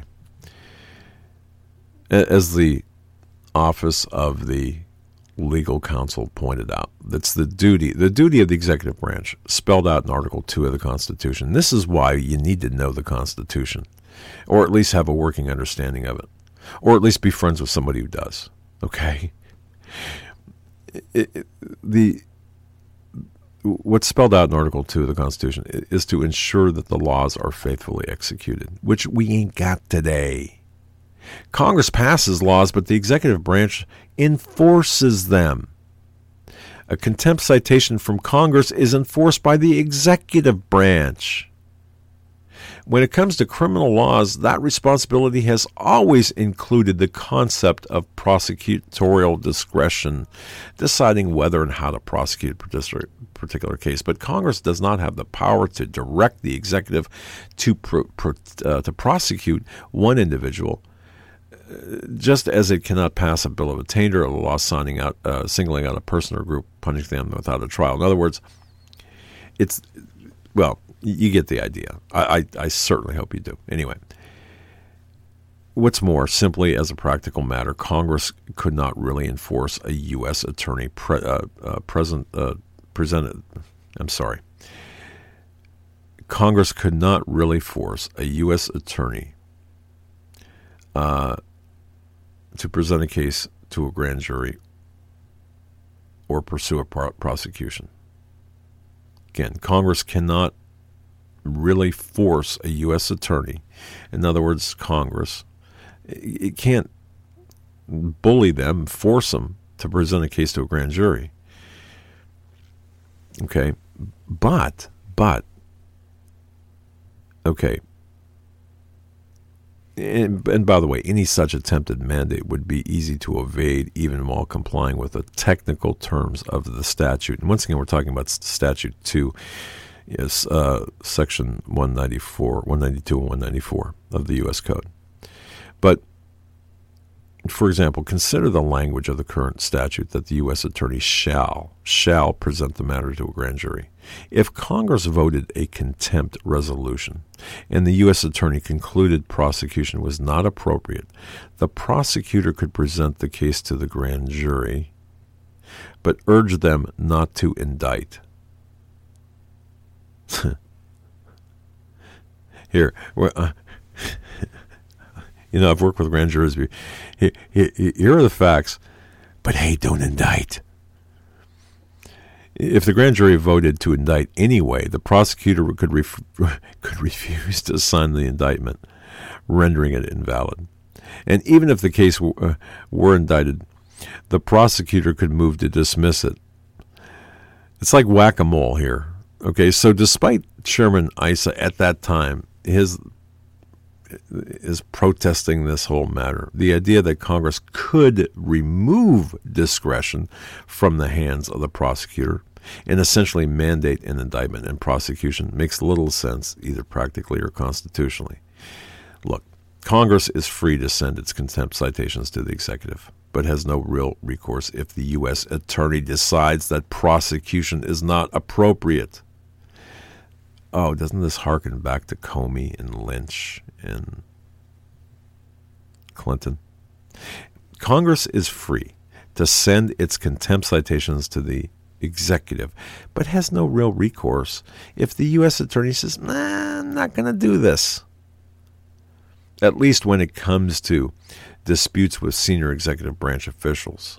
As the Office of the Legal Counsel pointed out, that's the duty, the duty of the executive branch spelled out in Article two of the Constitution. This is why you need to know the Constitution, or at least have a working understanding of it. or at least be friends with somebody who does. Okay? It, it, the what's spelled out in Article two of the Constitution is to ensure that the laws are faithfully executed, which we ain't got today. Congress passes laws, but the executive branch enforces them. A contempt citation from Congress is enforced by the executive branch. When it comes to criminal laws, that responsibility has always included the concept of prosecutorial discretion, deciding whether and how to prosecute a particular case. But Congress does not have the power to direct the executive to pro, pro, uh, to prosecute one individual, just as it cannot pass a bill of attainder or a law signing out, uh, singling out a person or group, punishing them without a trial. In other words, it's, well, you get the idea. I, I, I certainly hope you do. Anyway, what's more, simply as a practical matter, Congress could not really enforce a U S attorney pre, uh, uh, present, uh, presented. I'm sorry. Congress could not really force a U S attorney uh, to present a case to a grand jury or pursue a pro- prosecution. Again, Congress cannot really force a U S attorney, in other words, Congress, it can't bully them, force them to present a case to a grand jury. Okay, but, but, okay, and, and by the way, any such attempted mandate would be easy to evade even while complying with the technical terms of the statute. And once again, we're talking about Statute two, is uh, Section one ninety-four, one ninety-two and one ninety-four of the U S Code. But, for example, consider the language of the current statute that the U S attorney shall, shall present the matter to a grand jury. If Congress voted a contempt resolution and the U S attorney concluded prosecution was not appropriate, the prosecutor could present the case to the grand jury, but urge them not to indict. Here, uh, you know, I've worked with grand jurors. Here, here, here are the facts, but hey, don't indict. If the grand jury voted to indict anyway, the prosecutor could ref- could refuse to sign the indictment, rendering it invalid. And even if the case w- uh, were indicted, the prosecutor could move to dismiss it. It's like whack-a-mole here. Okay, so despite Chairman Issa at that time, his is protesting this whole matter, the idea that Congress could remove discretion from the hands of the prosecutor and essentially mandate an indictment and prosecution makes little sense, either practically or constitutionally. Look, Congress is free to send its contempt citations to the executive, but has no real recourse if the U S attorney decides that prosecution is not appropriate. Oh, doesn't this harken back to Comey and Lynch and Clinton? Congress is free to send its contempt citations to the executive, but has no real recourse if the U S attorney says, nah, I'm not going to do this. At least when it comes to disputes with senior executive branch officials.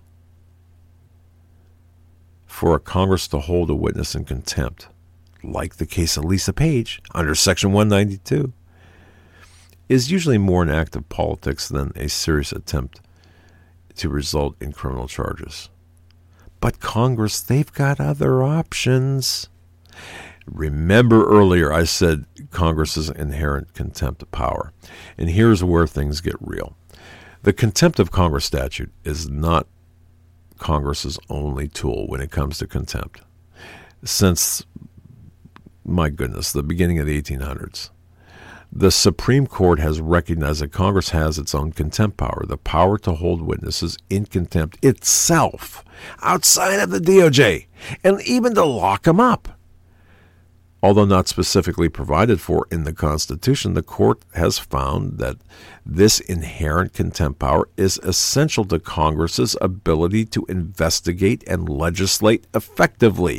For a Congress to hold a witness in contempt, like the case of Lisa Page under Section one ninety-two, is usually more an act of politics than a serious attempt to result in criminal charges. But Congress, they've got other options. Remember earlier I said Congress's inherent contempt of power. And here's where things get real. The contempt of Congress statute is not Congress's only tool when it comes to contempt. Since, my goodness, the beginning of the eighteen hundreds, the Supreme Court has recognized that Congress has its own contempt power, the power to hold witnesses in contempt itself, outside of the D O J, and even to lock them up. Although not specifically provided for in the Constitution, the Court has found that this inherent contempt power is essential to Congress's ability to investigate and legislate effectively.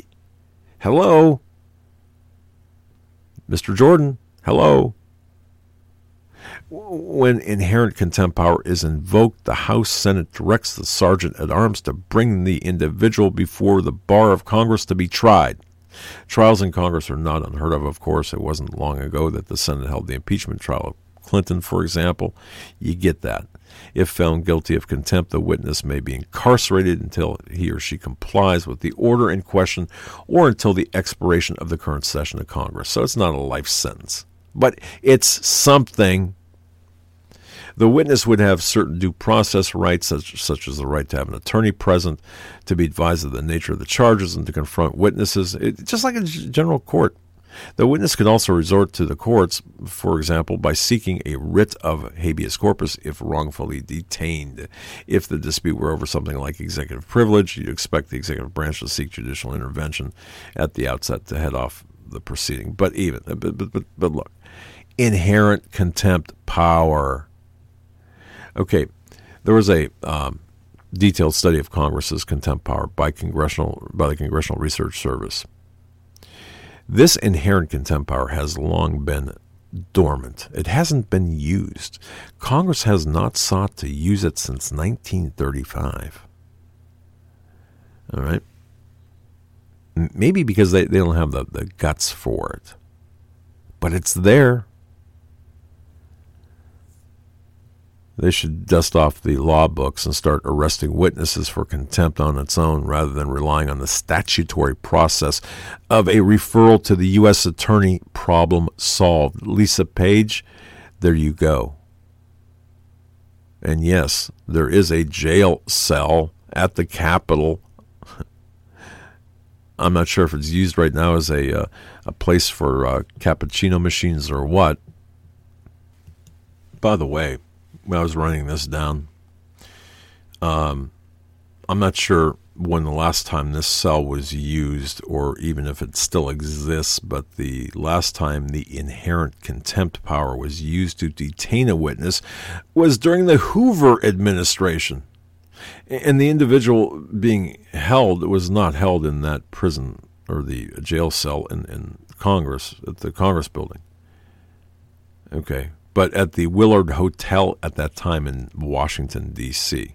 Hello? Mister Jordan, hello? When inherent contempt power is invoked, the House Senate directs the sergeant at arms to bring the individual before the bar of Congress to be tried. Trials in Congress are not unheard of, of course. It wasn't long ago that the Senate held the impeachment trial of Clinton, for example. You get that. If found guilty of contempt, the witness may be incarcerated until he or she complies with the order in question or until the expiration of the current session of Congress. So it's not a life sentence, but it's something. The witness would have certain due process rights, such, such as the right to have an attorney present, to be advised of the nature of the charges, and to confront witnesses, it, just like a general court. The witness could also resort to the courts, for example, by seeking a writ of habeas corpus if wrongfully detained. If the dispute were over something like executive privilege, you'd expect the executive branch to seek judicial intervention at the outset to head off the proceeding. But even, but, but, but, but look, inherent contempt power. Okay, there was a um, detailed study of Congress's contempt power by congressional by the Congressional Research Service. This inherent contempt power has long been dormant. It hasn't been used. Congress has not sought to use it since nineteen thirty-five. All right? Maybe because they, they don't have the, the guts for it. But it's there. They should dust off the law books and start arresting witnesses for contempt on its own rather than relying on the statutory process of a referral to the U S attorney. Problem solved. Lisa Page, there you go. And yes, there is a jail cell at the Capitol. I'm not sure if it's used right now as a, uh, a place for uh, cappuccino machines or what. By the way, when I was writing this down, um, I'm not sure when the last time this cell was used or even if it still exists, but the last time the inherent contempt power was used to detain a witness was during the Hoover administration. And the individual being held was not held in that prison or the jail cell in, in Congress, at the Congress building. Okay. But at the Willard Hotel at that time in Washington, D C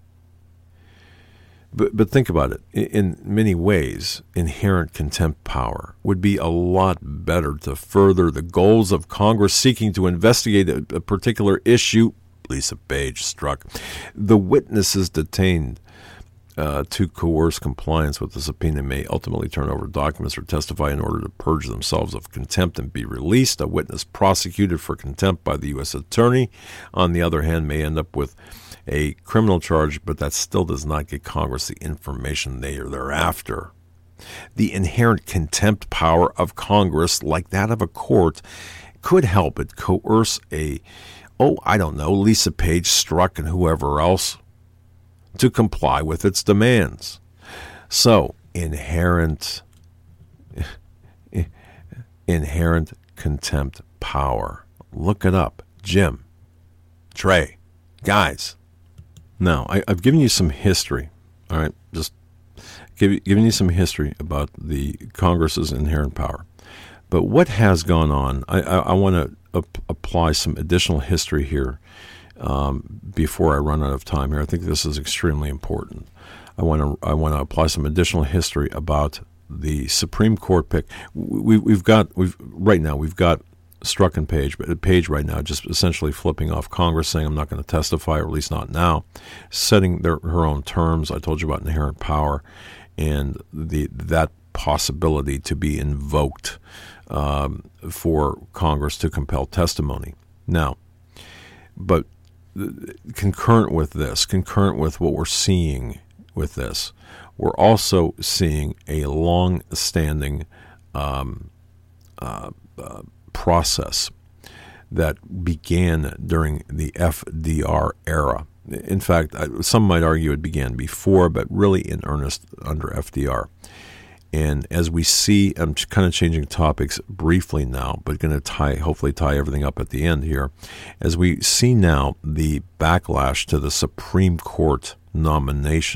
But, but think about it. In many ways, inherent contempt power would be a lot better to further the goals of Congress seeking to investigate a, a particular issue. Lisa Page struck. The witnesses detained uh, to coerce compliance with the subpoena may ultimately turn over documents or testify in order to purge themselves of contempt and be released. A witness prosecuted for contempt by the U S attorney, on the other hand, may end up with a criminal charge, but that still does not get Congress the information they are thereafter. The inherent contempt power of Congress, like that of a court, could help it coerce a, oh, I don't know, Lisa Page, Strzok, and whoever else to comply with its demands. So, inherent, inherent contempt power. Look it up. Jim, Trey, guys. Now, I, I've given you some history, all right? Just give, giving you some history about the Congress's inherent power. But what has gone on, I, I, I want to ap- apply some additional history here um, before I run out of time here. I think this is extremely important. I want to I want to apply some additional history about the Supreme Court pick. We, we've got we've right now we've got Strzok and Page, but Page right now just essentially flipping off Congress, saying I'm not going to testify, or at least not now, setting their her own terms. I told you about inherent power and the that possibility to be invoked um, for Congress to compel testimony. Now, but concurrent with this, concurrent with what we're seeing with this, we're also seeing a long-standing um, uh, uh, process that began during the F D R era. In fact, some might argue it began before, but really in earnest under F D R. And as we see, I'm kind of changing topics briefly now, but going to tie, hopefully tie everything up at the end here. As we see now the backlash to the Supreme Court nomination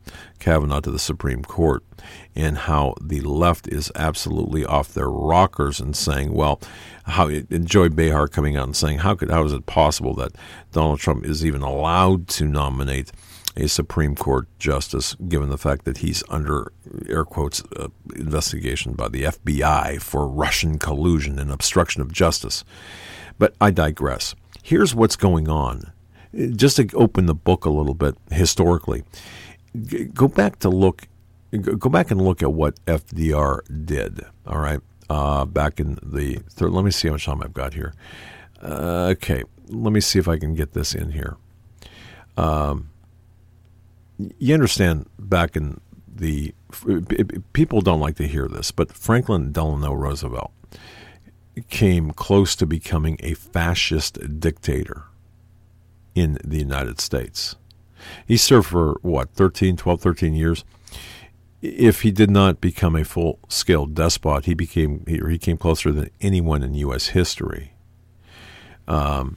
Kavanaugh to the Supreme Court, and how the left is absolutely off their rockers and saying, well, how and Joy Behar coming out and saying, how could how is it possible that Donald Trump is even allowed to nominate a Supreme Court justice, given the fact that he's under, air quotes, uh, investigation by the F B I for Russian collusion and obstruction of justice. But I digress. Here's what's going on. Just to open the book a little bit historically, go back to look, go back and look at what F D R did. All right, uh, back in the third. Let me see how much time I've got here. Uh, okay, let me see if I can get this in here. Um, you understand, back in the people don't like to hear this, but Franklin Delano Roosevelt came close to becoming a fascist dictator in the United States. He served for, what, thirteen, twelve, thirteen years? If he did not become a full-scale despot, he became he, he came closer than anyone in U S history. Um,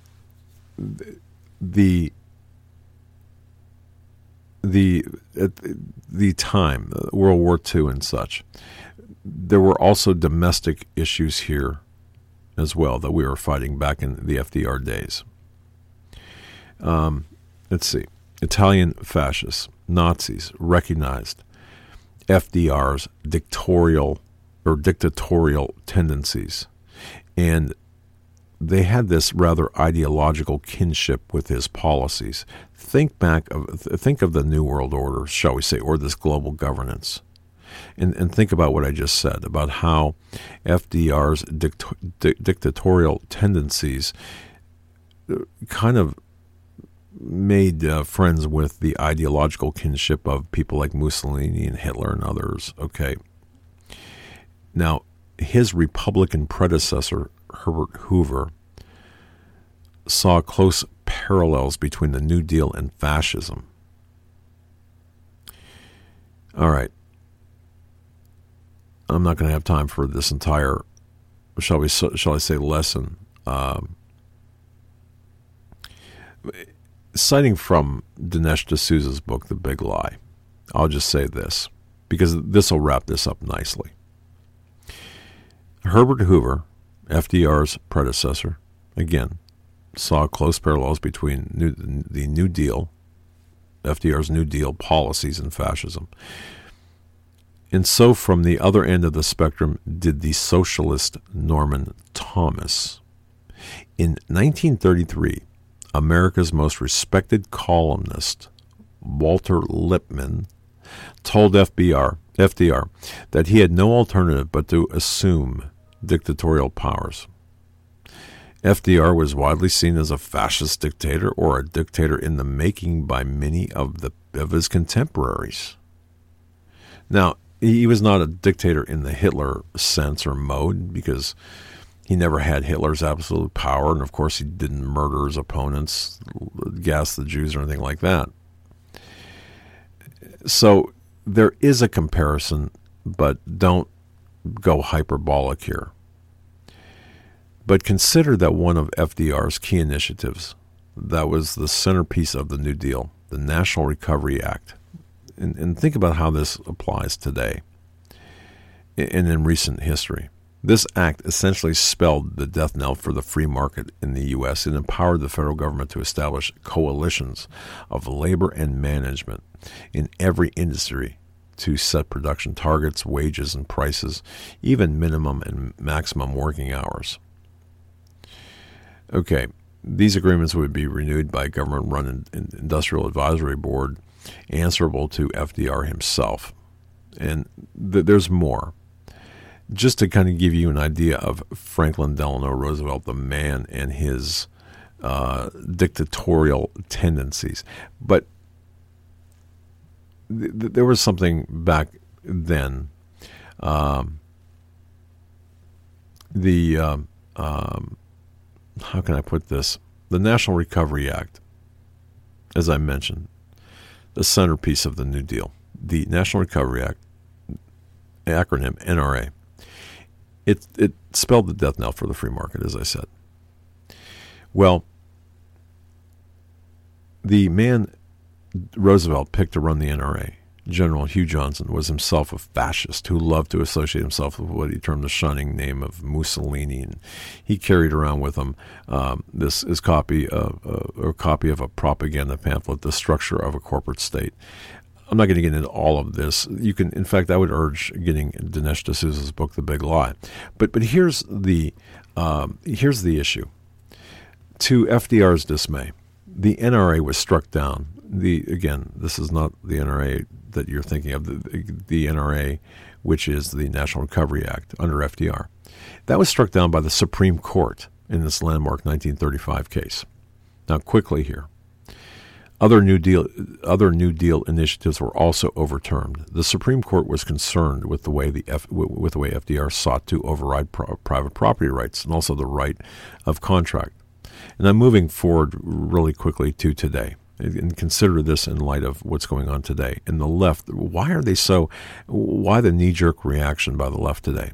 the the at the time, World War Two and such, there were also domestic issues here as well that we were fighting back in the F D R days. Um, let's see. Italian fascists, Nazis recognized F D R's dictatorial or dictatorial tendencies, and they had this rather ideological kinship with his policies. Think back of think of the New World Order, shall we say, or this global governance, and and think about what I just said about how F D R's dict- di- dictatorial tendencies kind of made uh, friends with the ideological kinship of people like Mussolini and Hitler and others. Okay. Now, his Republican predecessor, Herbert Hoover, saw close parallels between the New Deal and fascism. All right. I'm not going to have time for this entire, shall we, shall I say, lesson. Um, citing from Dinesh D'Souza's book, The Big Lie, I'll just say this, because this will wrap this up nicely. Herbert Hoover, F D R's predecessor, again, saw close parallels between new, the New Deal, F D R's New Deal policies, and fascism. And so from the other end of the spectrum did the socialist Norman Thomas. In nineteen thirty-three, America's most respected columnist, Walter Lippmann, told F B R, F D R that he had no alternative but to assume dictatorial powers. F D R was widely seen as a fascist dictator or a dictator in the making by many of the of his contemporaries. Now, he was not a dictator in the Hitler sense or mode, because he never had Hitler's absolute power, and of course he didn't murder his opponents, gas the Jews, or anything like that. So there is a comparison, but don't go hyperbolic here. But consider that one of F D R's key initiatives, that was the centerpiece of the New Deal, the National Recovery Act. And, and think about how this applies today and in recent history. This act essentially spelled the death knell for the free market in the U S and empowered the federal government to establish coalitions of labor and management in every industry to set production targets, wages, and prices, even minimum and maximum working hours. Okay, these agreements would be renewed by a government-run industrial advisory board answerable to F D R himself. And th- there's more. Just to kind of give you an idea of Franklin Delano Roosevelt, the man, and his uh, dictatorial tendencies. But th- th- there was something back then. Um, the, um, um, how can I put this? The National Recovery Act, as I mentioned, the centerpiece of the New Deal. The National Recovery Act, acronym N R A. It it spelled the death knell for the free market, as I said. Well, the man Roosevelt picked to run the N R A. General Hugh Johnson was himself a fascist who loved to associate himself with what he termed the shunning name of Mussolini, and he carried around with him um, this his copy of uh, or copy of a propaganda pamphlet, "The Structure of a Corporate State." I'm not going to get into all of this. You can, in fact, I would urge getting Dinesh D'Souza's book, The Big Lie. But but here's the um, here's the issue. To F D R's dismay, the N R A was struck down. The again, this is not the N R A that you're thinking of, the, the N R A, which is the National Recovery Act under F D R. That was struck down by the Supreme Court in this landmark nineteen thirty-five case. Now, quickly here. Other New Deal other New Deal initiatives were also overturned. The Supreme Court was concerned with the way the F, with the way F D R sought to override pro, private property rights and also the right of contract. And I'm moving forward really quickly to today. And consider this in light of what's going on today. In the left, why are they so, why the knee-jerk reaction by the left today?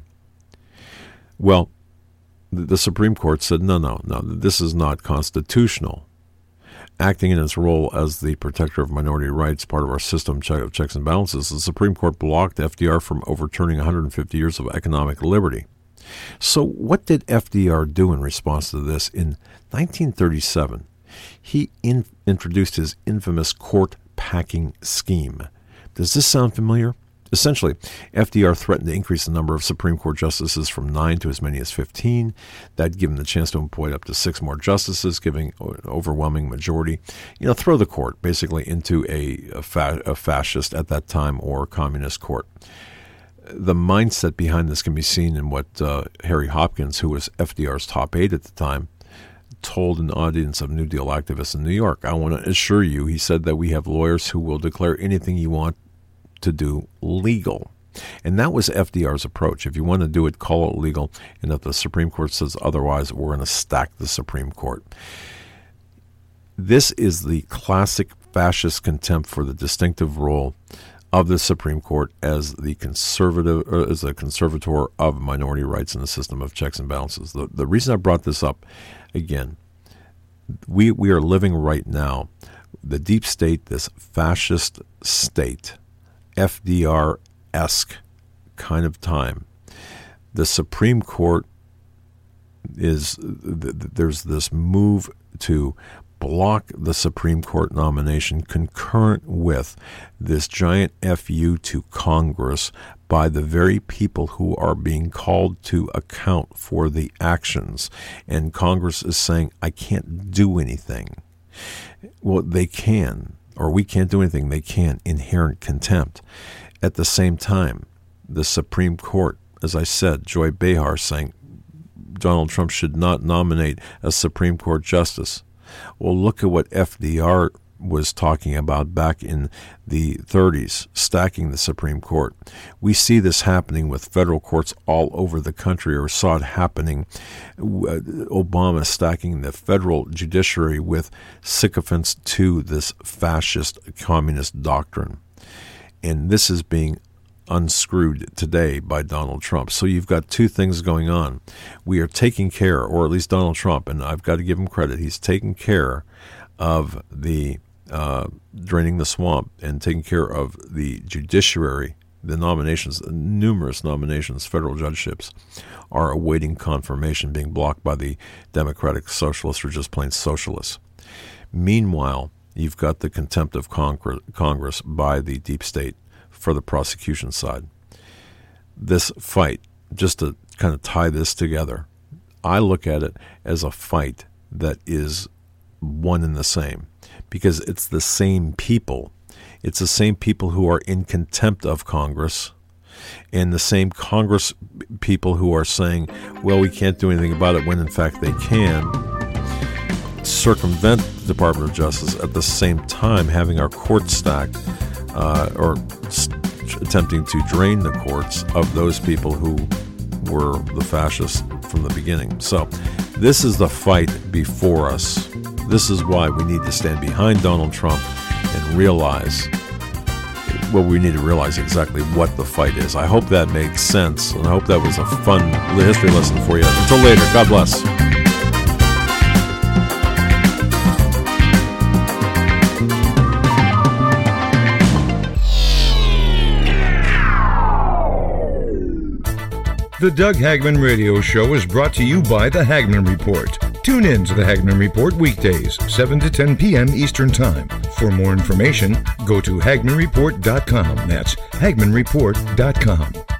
Well, the Supreme Court said, no, no, no, this is not constitutional. Acting in its role as the protector of minority rights, part of our system of checks and balances, the Supreme Court blocked F D R from overturning one hundred fifty years of economic liberty. So what did F D R do in response to this? In nineteen thirty-seven, he in, introduced his infamous court packing scheme. Does this sound familiar? Essentially, F D R threatened to increase the number of Supreme Court justices from nine to as many as fifteen. That'd give him the chance to appoint up to six more justices, giving an overwhelming majority. You know, throw the court basically into a, a, fa- a fascist at that time or communist court. The mindset behind this can be seen in what uh, Harry Hopkins, who was F D R's top aide at the time, told an audience of New Deal activists in New York. I want to assure you, he said, that we have lawyers who will declare anything you want to do legal. And that was F D R's approach. If you want to do it, call it legal. And if the Supreme Court says otherwise, we're going to stack the Supreme Court. This is the classic fascist contempt for the distinctive role of the Supreme Court as the conservative, or as a conservator of minority rights in the system of checks and balances. The, the reason I brought this up, again, we we are living right now, the deep state, this fascist state, F D R-esque kind of time. The Supreme Court is, there's this move to block the Supreme Court nomination concurrent with this giant F U to Congress by the very people who are being called to account for the actions. And Congress is saying, I can't do anything. Well, they can, or we can't do anything. They can. Inherent contempt. At the same time, the Supreme Court, as I said, Joy Behar saying Donald Trump should not nominate a Supreme Court justice. Well, look at what F D R was talking about back in the thirties, stacking the Supreme Court. We see this happening with federal courts all over the country, or saw it happening, Obama stacking the federal judiciary with sycophants to this fascist communist doctrine. And this is being unscrewed today by Donald Trump. So you've got two things going on. We are taking care, or at least Donald Trump, and I've got to give him credit, he's taking care of the uh, draining the swamp and taking care of the judiciary. The nominations, numerous nominations, federal judgeships, are awaiting confirmation, being blocked by the Democratic Socialists or just plain socialists. Meanwhile, you've got the contempt of Congress by the deep state for the prosecution side. This fight, just to kind of tie this together, I look at it as a fight that is one and the same, because it's the same people. It's the same people who are in contempt of Congress, and the same Congress people who are saying, well, we can't do anything about it, when in fact they can circumvent the Department of Justice, at the same time having our courts stacked, uh, or st- attempting to drain the courts of those people who were the fascists from the beginning. So this is the fight before us. This is why we need to stand behind Donald Trump and realize, well, we need to realize exactly what the fight is. I hope that makes sense, and I hope that was a fun history lesson for you. Until later, God bless. The Doug Hagman Radio Show is brought to you by The Hagman Report. Tune in to The Hagman Report weekdays, seven to ten p.m. Eastern Time. For more information, go to hagman report dot com. That's hagman report dot com.